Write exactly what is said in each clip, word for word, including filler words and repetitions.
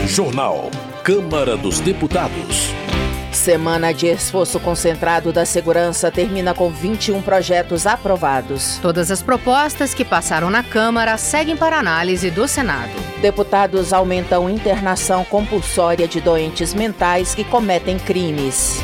Jornal. Câmara dos Deputados. Semana de esforço concentrado da segurança termina com vinte e um projetos aprovados. Todas as propostas que passaram na Câmara seguem para análise do Senado. Deputados aumentam internação compulsória de doentes mentais que cometem crimes.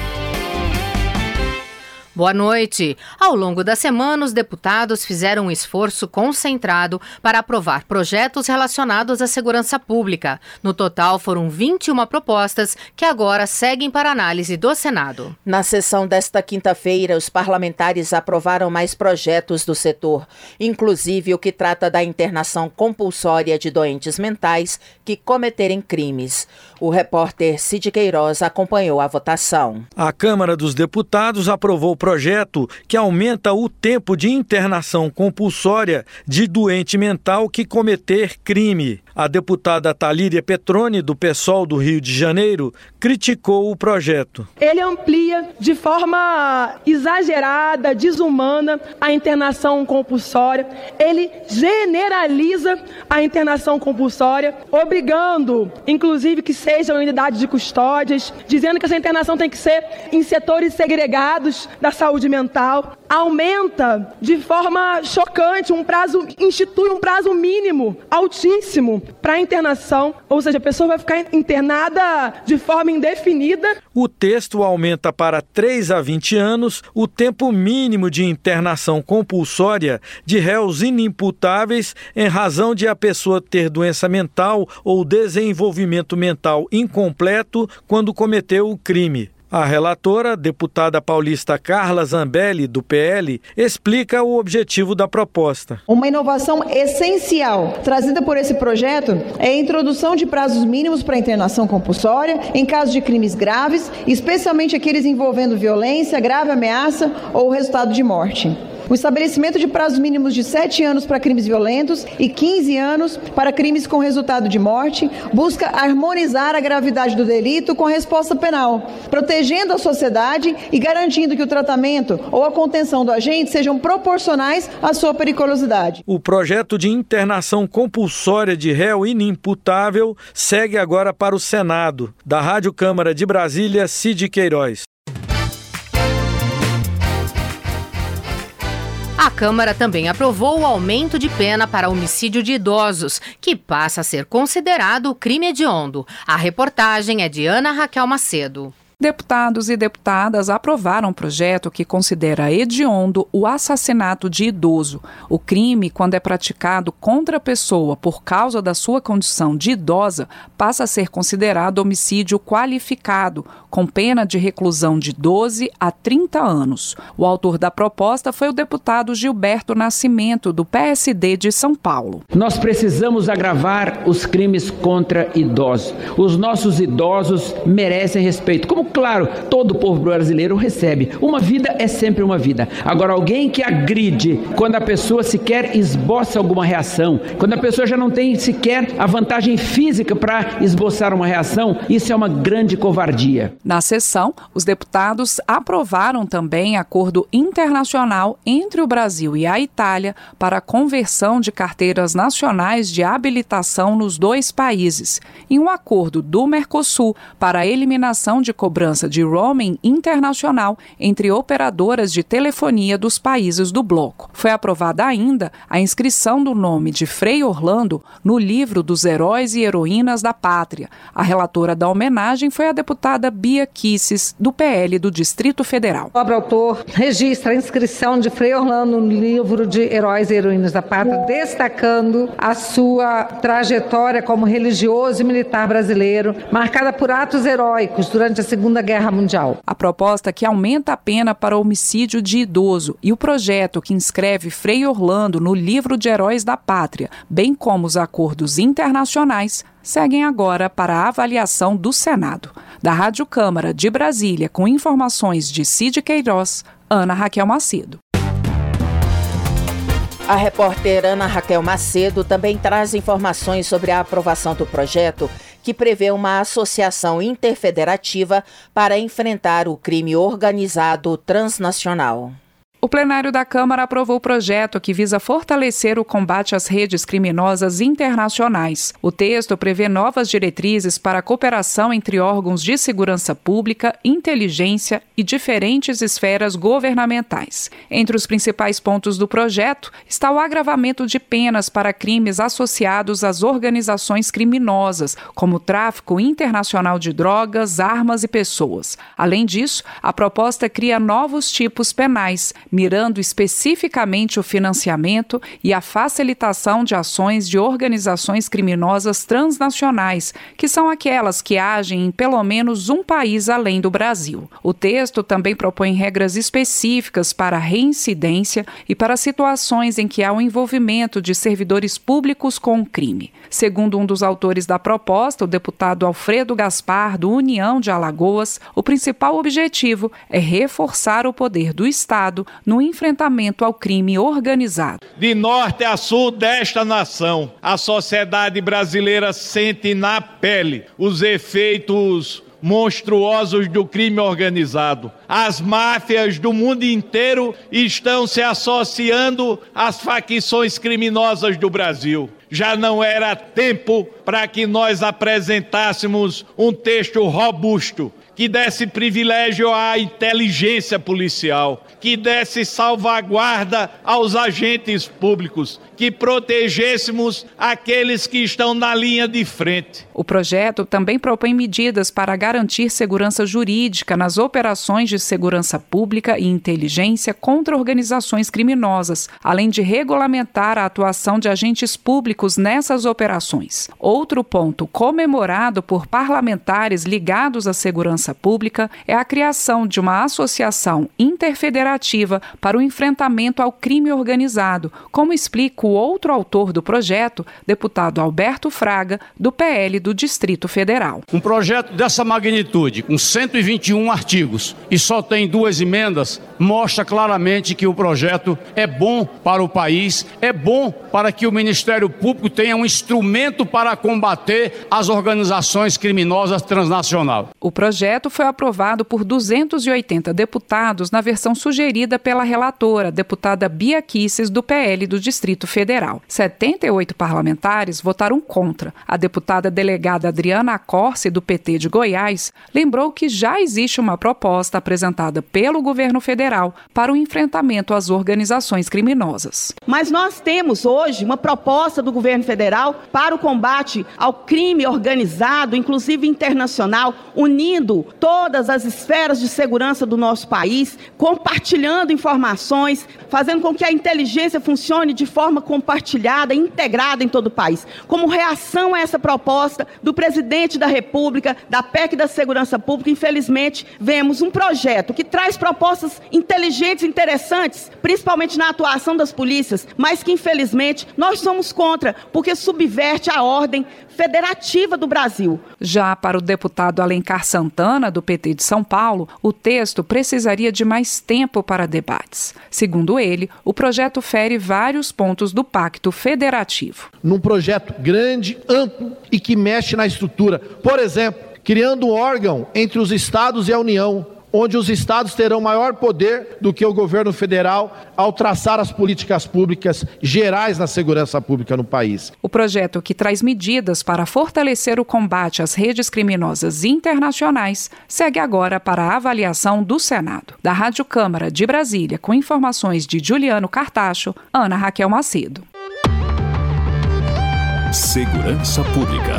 Boa noite. Ao longo da semana, os deputados fizeram um esforço concentrado para aprovar projetos relacionados à segurança pública. No total, foram vinte e uma propostas que agora seguem para análise do Senado. Na sessão desta quinta-feira, os parlamentares aprovaram mais projetos do setor, inclusive o que trata da internação compulsória de doentes mentais que cometerem crimes. O repórter Cid Queiroz acompanhou a votação. A Câmara dos Deputados aprovou o projeto que aumenta o tempo de internação compulsória de doente mental que cometer crime. A deputada Talíria Petroni, do PSOL do Rio de Janeiro, criticou o projeto. Ele amplia de forma exagerada, desumana, a internação compulsória. Ele generaliza a internação compulsória, obrigando, inclusive, que sejam unidades de custódias, dizendo que essa internação tem que ser em setores segregados da saúde mental. Aumenta de forma chocante um prazo, institui um prazo mínimo altíssimo para a internação, ou seja, a pessoa vai ficar internada de forma indefinida. O texto aumenta para três a vinte anos o tempo mínimo de internação compulsória de réus inimputáveis em razão de a pessoa ter doença mental ou desenvolvimento mental incompleto quando cometeu o crime. A relatora, deputada paulista Carla Zambelli, do P L, explica o objetivo da proposta. Uma inovação essencial trazida por esse projeto é a introdução de prazos mínimos para internação compulsória em caso de crimes graves, especialmente aqueles envolvendo violência, grave ameaça ou resultado de morte. O estabelecimento de prazos mínimos de sete anos para crimes violentos e quinze anos para crimes com resultado de morte busca harmonizar a gravidade do delito com a resposta penal, protegendo a sociedade e garantindo que o tratamento ou a contenção do agente sejam proporcionais à sua periculosidade. O projeto de internação compulsória de réu inimputável segue agora para o Senado. Da Rádio Câmara de Brasília, Cid Queiroz. A Câmara também aprovou o aumento de pena para homicídio de idosos, que passa a ser considerado crime hediondo. A reportagem é de Ana Raquel Macedo. Deputados e deputadas aprovaram um projeto que considera hediondo o assassinato de idoso. O crime, quando é praticado contra a pessoa por causa da sua condição de idosa, passa a ser considerado homicídio qualificado, com pena de reclusão de doze a trinta anos. O autor da proposta foi o deputado Gilberto Nascimento, do P S D de São Paulo. Nós precisamos agravar os crimes contra idosos. Os nossos idosos merecem respeito, como claro, todo o povo brasileiro recebe. Uma vida é sempre uma vida. Agora, alguém que agride quando a pessoa sequer esboça alguma reação, quando a pessoa já não tem sequer a vantagem física para esboçar uma reação, isso é uma grande covardia. Na sessão, os deputados aprovaram também acordo internacional entre o Brasil e a Itália para a conversão de carteiras nacionais de habilitação nos dois países e um acordo do Mercosul para a eliminação de cobrança de roaming internacional entre operadoras de telefonia dos países do bloco. Foi aprovada ainda a inscrição do nome de Frei Orlando no livro dos heróis e heroínas da pátria. A relatora da homenagem foi a deputada Bia Kisses, do P L do Distrito Federal. O autor registra a inscrição de Frei Orlando no livro de heróis e heroínas da pátria, destacando a sua trajetória como religioso e militar brasileiro, marcada por atos heróicos durante a Segunda Guerra Mundial. A proposta que aumenta a pena para homicídio de idoso e o projeto que inscreve Frei Orlando no livro de heróis da pátria, bem como os acordos internacionais, seguem agora para a avaliação do Senado. Da Rádio Câmara de Brasília, com informações de Cid Queiroz, Ana Raquel Macedo. A repórter Ana Raquel Macedo também traz informações sobre a aprovação do projeto que prevê uma associação interfederativa para enfrentar o crime organizado transnacional. O plenário da Câmara aprovou o projeto que visa fortalecer o combate às redes criminosas internacionais. O texto prevê novas diretrizes para a cooperação entre órgãos de segurança pública, inteligência e diferentes esferas governamentais. Entre os principais pontos do projeto está o agravamento de penas para crimes associados às organizações criminosas, como tráfico internacional de drogas, armas e pessoas. Além disso, a proposta cria novos tipos penais, mirando especificamente o financiamento e a facilitação de ações de organizações criminosas transnacionais, que são aquelas que agem em pelo menos um país além do Brasil. O texto também propõe regras específicas para a reincidência e para situações em que há o envolvimento de servidores públicos com o crime. Segundo um dos autores da proposta, o deputado Alfredo Gaspar, do União de Alagoas, o principal objetivo é reforçar o poder do Estado no enfrentamento ao crime organizado. De norte a sul desta nação, a sociedade brasileira sente na pele os efeitos monstruosos do crime organizado. As máfias do mundo inteiro estão se associando às facções criminosas do Brasil. Já não era tempo para que nós apresentássemos um texto robusto, que desse privilégio à inteligência policial, que desse salvaguarda aos agentes públicos, que protegêssemos aqueles que estão na linha de frente. O projeto também propõe medidas para garantir segurança jurídica nas operações de segurança pública e inteligência contra organizações criminosas, além de regulamentar a atuação de agentes públicos nessas operações. Outro ponto comemorado por parlamentares ligados à segurança pública é a criação de uma associação interfederativa para o enfrentamento ao crime organizado, como explica o outro autor do projeto, deputado Alberto Fraga, do P L do Distrito Federal. Um projeto dessa magnitude, com cento e vinte e um artigos e só tem duas emendas, mostra claramente que o projeto é bom para o país, é bom para que o Ministério Público tenha um instrumento para combater as organizações criminosas transnacionais. O projeto foi aprovado por duzentos e oitenta deputados na versão sugerida pela relatora, deputada Bia Kicis, do P L do Distrito Federal. setenta e oito parlamentares votaram contra. A deputada delegada Adriana Acorce, do P T de Goiás, lembrou que já existe uma proposta apresentada pelo governo federal para o enfrentamento às organizações criminosas. Mas nós temos hoje uma proposta do governo federal para o combate ao crime organizado, inclusive internacional, unindo todas as esferas de segurança do nosso país, compartilhando informações, fazendo com que a inteligência funcione de forma compartilhada, integrada em todo o país. Como reação a essa proposta do presidente da República, da P E C da Segurança Pública, infelizmente, vemos um projeto que traz propostas inteligentes e interessantes, principalmente na atuação das polícias, mas que, infelizmente, nós somos contra, porque subverte a ordem federativa do Brasil. Já para o deputado Alencar Santana, do P T de São Paulo, o texto precisaria de mais tempo para debates. Segundo ele, o projeto fere vários pontos do Pacto Federativo. Num projeto grande, amplo e que mexe na estrutura. Por exemplo, criando um órgão entre os estados e a União, onde os estados terão maior poder do que o governo federal ao traçar as políticas públicas gerais na segurança pública no país. O projeto, que traz medidas para fortalecer o combate às redes criminosas internacionais, segue agora para a avaliação do Senado. Da Rádio Câmara de Brasília, com informações de Juliano Cartacho, Ana Raquel Macedo. Segurança Pública.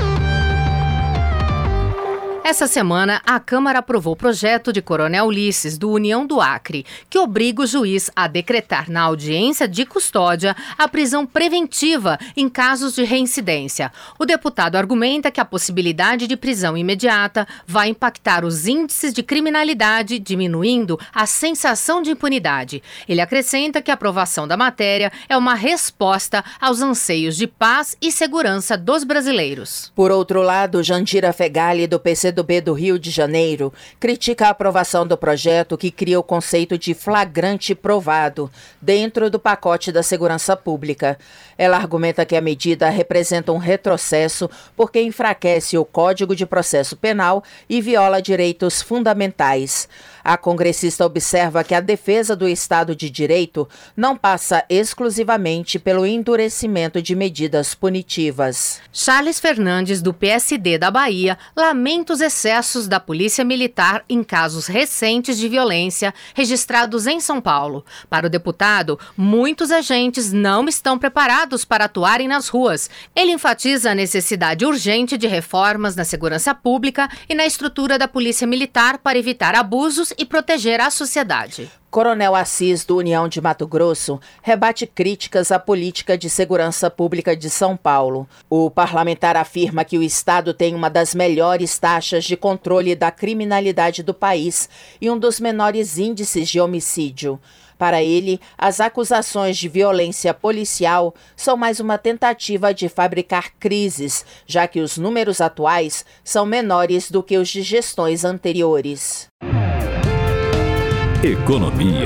Essa semana, a Câmara aprovou o projeto de Coronel Ulisses, do União do Acre, que obriga o juiz a decretar na audiência de custódia a prisão preventiva em casos de reincidência. O deputado argumenta que a possibilidade de prisão imediata vai impactar os índices de criminalidade, diminuindo a sensação de impunidade. Ele acrescenta que a aprovação da matéria é uma resposta aos anseios de paz e segurança dos brasileiros. Por outro lado, Jandira Fegali, do P C do B do Rio de Janeiro critica a aprovação do projeto que cria o conceito de flagrante provado dentro do pacote da segurança pública. Ela argumenta que a medida representa um retrocesso porque enfraquece o Código de Processo Penal e viola direitos fundamentais. A congressista observa que a defesa do Estado de Direito não passa exclusivamente pelo endurecimento de medidas punitivas. Charles Fernandes, do P S D da Bahia, lamenta os excessos da Polícia Militar em casos recentes de violência registrados em São Paulo. Para o deputado, muitos agentes não estão preparados para atuarem nas ruas. Ele enfatiza a necessidade urgente de reformas na segurança pública e na estrutura da Polícia Militar para evitar abusos e proteger a sociedade. Coronel Assis, do União de Mato Grosso, rebate críticas à política de segurança pública de São Paulo. O parlamentar afirma que o Estado tem uma das melhores taxas de controle da criminalidade do país e um dos menores índices de homicídio. Para ele, as acusações de violência policial são mais uma tentativa de fabricar crises, já que os números atuais são menores do que os de gestões anteriores. Economia.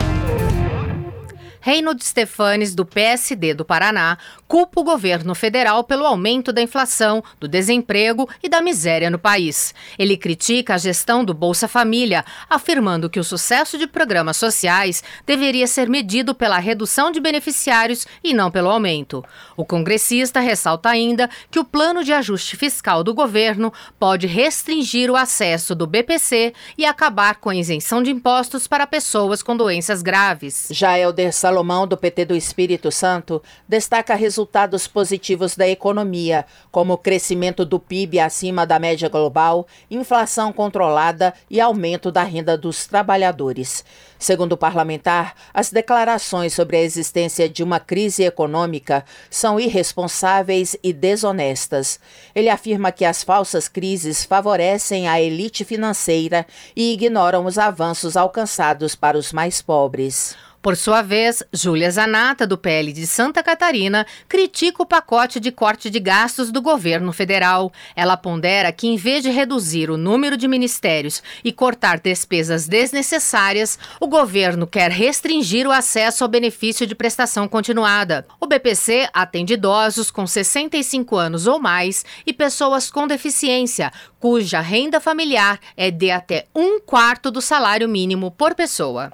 Reinaldo Stefanes, do P S D do Paraná, culpa o governo federal pelo aumento da inflação, do desemprego e da miséria no país. Ele critica a gestão do Bolsa Família, afirmando que o sucesso de programas sociais deveria ser medido pela redução de beneficiários e não pelo aumento. O congressista ressalta ainda que o plano de ajuste fiscal do governo pode restringir o acesso do B P C e acabar com a isenção de impostos para pessoas com doenças graves. Já Helder Salomão, do P T do Espírito Santo, destaca resultados positivos da economia, como o crescimento do P I B acima da média global, inflação controlada e aumento da renda dos trabalhadores. Segundo o parlamentar, as declarações sobre a existência de uma crise econômica são irresponsáveis e desonestas. Ele afirma que as falsas crises favorecem a elite financeira e ignoram os avanços alcançados para os mais pobres. Por sua vez, Júlia Zanata, do P L de Santa Catarina, critica o pacote de corte de gastos do governo federal. Ela pondera que, em vez de reduzir o número de ministérios e cortar despesas desnecessárias, o governo quer restringir o acesso ao benefício de prestação continuada. O B P C atende idosos com sessenta e cinco anos ou mais e pessoas com deficiência, cuja renda familiar é de até um quarto do salário mínimo por pessoa.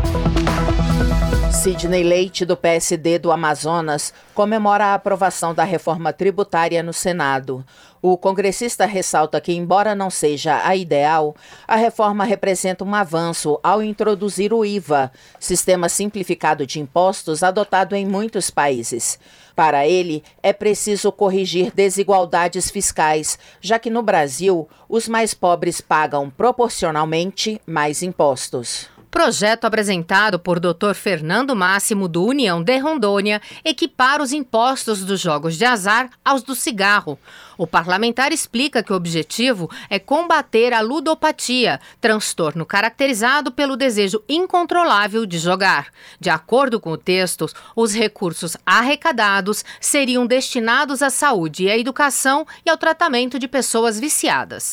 Sidney Leite, do P S D do Amazonas, comemora a aprovação da reforma tributária no Senado. O congressista ressalta que, embora não seja a ideal, a reforma representa um avanço ao introduzir o I V A, sistema simplificado de impostos adotado em muitos países. Para ele, é preciso corrigir desigualdades fiscais, já que no Brasil, os mais pobres pagam proporcionalmente mais impostos. Projeto apresentado por doutor Fernando Máximo, do União de Rondônia, equipara os impostos dos jogos de azar aos do cigarro. O parlamentar explica que o objetivo é combater a ludopatia, transtorno caracterizado pelo desejo incontrolável de jogar. De acordo com o texto, os recursos arrecadados seriam destinados à saúde e à educação e ao tratamento de pessoas viciadas.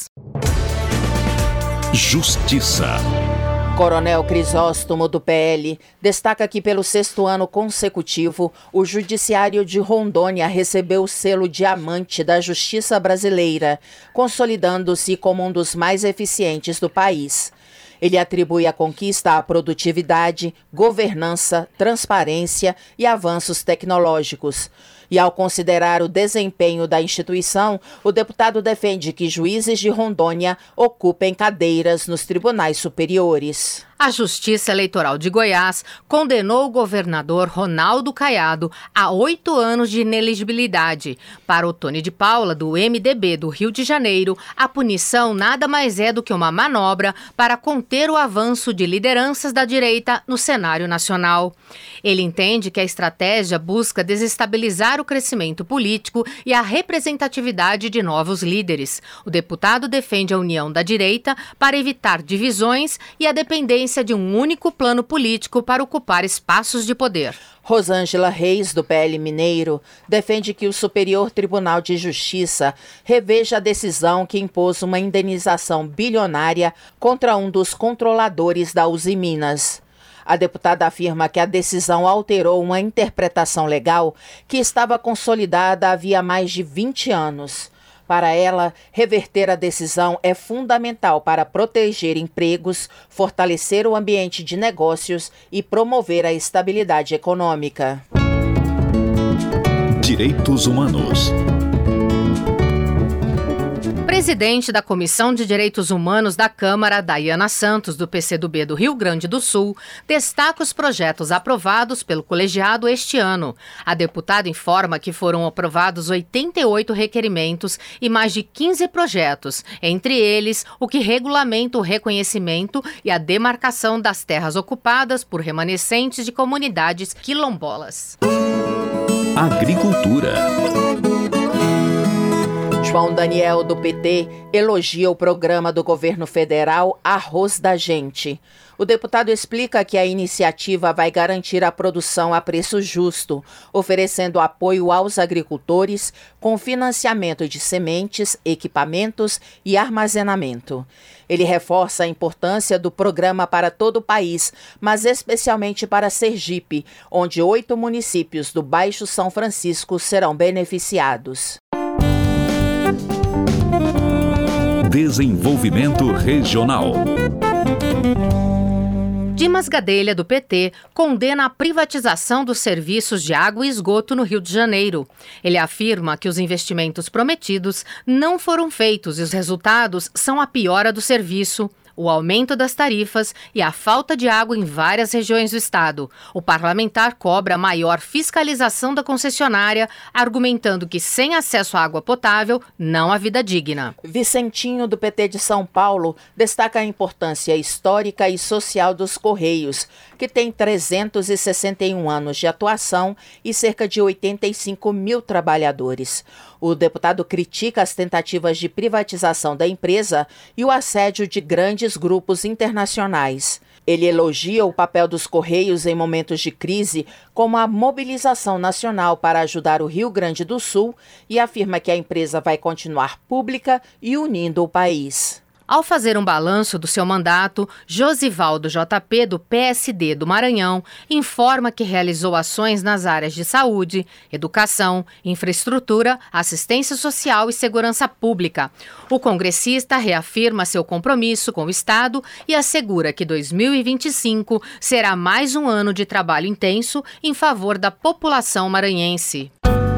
Justiça. Coronel Crisóstomo, do P L, destaca que pelo sexto ano consecutivo, o Judiciário de Rondônia recebeu o selo Diamante da Justiça Brasileira, consolidando-se como um dos mais eficientes do país. Ele atribui a conquista à produtividade, governança, transparência e avanços tecnológicos. E ao considerar o desempenho da instituição, o deputado defende que juízes de Rondônia ocupem cadeiras nos tribunais superiores. A Justiça Eleitoral de Goiás condenou o governador Ronaldo Caiado a oito anos de inelegibilidade. Para o Tony de Paula, do M D B do Rio de Janeiro, a punição nada mais é do que uma manobra para conter o avanço de lideranças da direita no cenário nacional. Ele entende que a estratégia busca desestabilizar o crescimento político e a representatividade de novos líderes. O deputado defende a união da direita para evitar divisões e a dependência existência de um único plano político para ocupar espaços de poder. Rosângela Reis, do P L Mineiro, defende que o Superior Tribunal de Justiça reveja a decisão que impôs uma indenização bilionária contra um dos controladores da Uzi Minas. A deputada afirma que a decisão alterou uma interpretação legal que estava consolidada havia mais de vinte anos. Para ela, reverter a decisão é fundamental para proteger empregos, fortalecer o ambiente de negócios e promover a estabilidade econômica. Direitos Humanos. Presidente da Comissão de Direitos Humanos da Câmara, Daiana Santos, do P C do B do Rio Grande do Sul, destaca os projetos aprovados pelo colegiado este ano. A deputada informa que foram aprovados oitenta e oito requerimentos e mais de quinze projetos, entre eles o que regulamenta o reconhecimento e a demarcação das terras ocupadas por remanescentes de comunidades quilombolas. Agricultura. João Daniel, do P T, elogia o programa do governo federal Arroz da Gente. O deputado explica que a iniciativa vai garantir a produção a preço justo, oferecendo apoio aos agricultores com financiamento de sementes, equipamentos e armazenamento. Ele reforça a importância do programa para todo o país, mas especialmente para Sergipe, onde oito municípios do Baixo São Francisco serão beneficiados. Desenvolvimento Regional. Dimas Gadelha, do P T, condena a privatização dos serviços de água e esgoto no Rio de Janeiro. Ele afirma que os investimentos prometidos não foram feitos e os resultados são a piora do serviço, o aumento das tarifas e a falta de água em várias regiões do estado. O parlamentar cobra maior fiscalização da concessionária, argumentando que sem acesso à água potável não há vida digna. Vicentinho, do P T de São Paulo, destaca a importância histórica e social dos Correios, que tem trezentos e sessenta e um anos de atuação e cerca de oitenta e cinco mil trabalhadores. O deputado critica as tentativas de privatização da empresa e o assédio de grandes grupos internacionais. Ele elogia o papel dos Correios em momentos de crise, como a mobilização nacional para ajudar o Rio Grande do Sul, e afirma que a empresa vai continuar pública e unindo o país. Ao fazer um balanço do seu mandato, Josivaldo J P, do P S D do Maranhão, informa que realizou ações nas áreas de saúde, educação, infraestrutura, assistência social e segurança pública. O congressista reafirma seu compromisso com o Estado e assegura que dois mil e vinte e cinco será mais um ano de trabalho intenso em favor da população maranhense.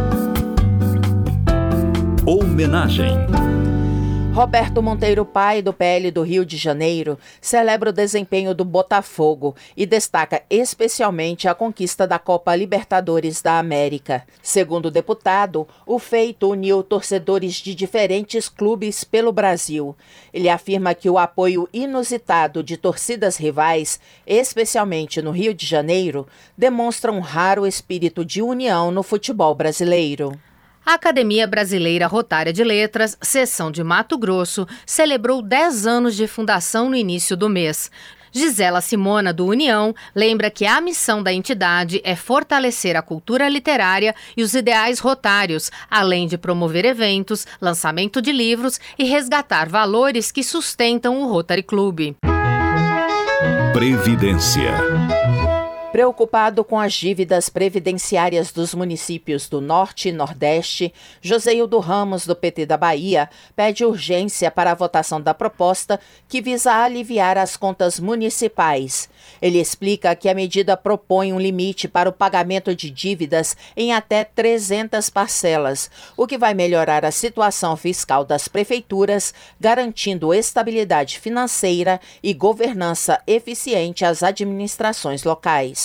Homenagem. Roberto Monteiro Pai, do P L do Rio de Janeiro, celebra o desempenho do Botafogo e destaca especialmente a conquista da Copa Libertadores da América. Segundo o deputado, o feito uniu torcedores de diferentes clubes pelo Brasil. Ele afirma que o apoio inusitado de torcidas rivais, especialmente no Rio de Janeiro, demonstra um raro espírito de união no futebol brasileiro. A Academia Brasileira Rotária de Letras, seção de Mato Grosso, celebrou dez anos de fundação no início do mês. Gisela Simona, do União, lembra que a missão da entidade é fortalecer a cultura literária e os ideais rotários, além de promover eventos, lançamento de livros e resgatar valores que sustentam o Rotary Club. Previdência. Preocupado com as dívidas previdenciárias dos municípios do Norte e Nordeste, Joseildo Ramos, do P T da Bahia, pede urgência para a votação da proposta que visa aliviar as contas municipais. Ele explica que a medida propõe um limite para o pagamento de dívidas em até trezentas parcelas, o que vai melhorar a situação fiscal das prefeituras, garantindo estabilidade financeira e governança eficiente às administrações locais.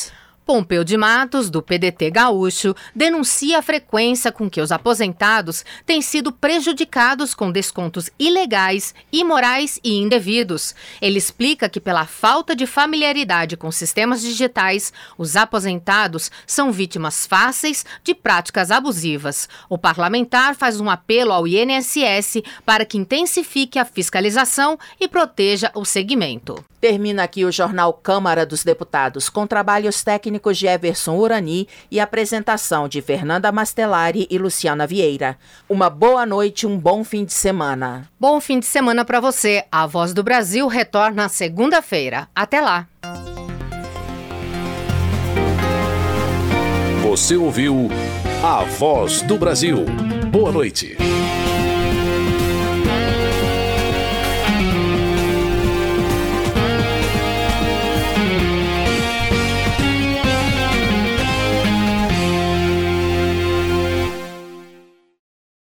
Pompeu de Matos, do P D T gaúcho, denuncia a frequência com que os aposentados têm sido prejudicados com descontos ilegais, imorais e indevidos. Ele explica que, pela falta de familiaridade com sistemas digitais, os aposentados são vítimas fáceis de práticas abusivas. O parlamentar faz um apelo ao I N S S para que intensifique a fiscalização e proteja o segmento. Termina aqui o Jornal Câmara dos Deputados, com trabalhos técnicos de Everson Urani e apresentação de Fernanda Mastelari e Luciana Vieira. Uma boa noite e um bom fim de semana. Bom fim de semana para você. A Voz do Brasil retorna segunda-feira. Até lá. Você ouviu A Voz do Brasil. Boa noite.